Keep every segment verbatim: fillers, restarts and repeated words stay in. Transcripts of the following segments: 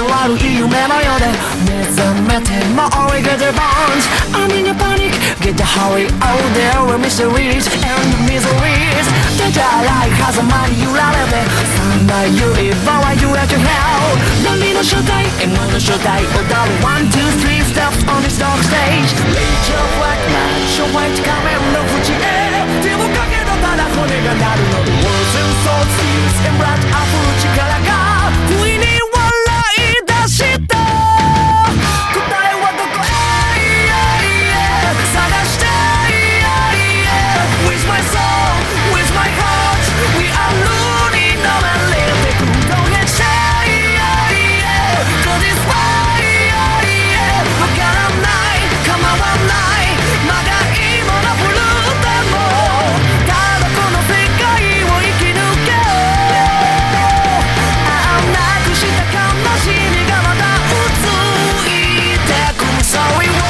悪い夢のようで目覚めても we get the bones I'm in a panic get the hurry oh there were mysteries and miseries 出たらい風間に揺られて三枚指場は揺れて hell 波の正体 M の正体踊る one two three steps on this dark stage Rage of black man 昭和一仮面の淵へ手をかけたただ骨が鳴るので Words and thoughts feels and blood 溢る力が不意に笑い出した答えはどこへ探して With my soul, with my heart We are running on and letting go and say Cause it's fine わからない構わないまだ今のブルーでもただこの世界を生き抜けああなくした悲しみがまたうついてく Sorry words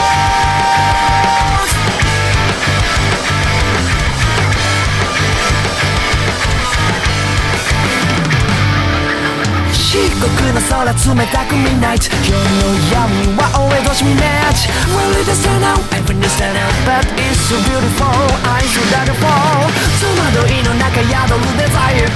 漆黒の空冷たく Midnight 夜の闇は俺としみ Match Will it stand out? Everything stand out But it's so beautiful Eyes should that fall 戸惑いの中宿るデザイン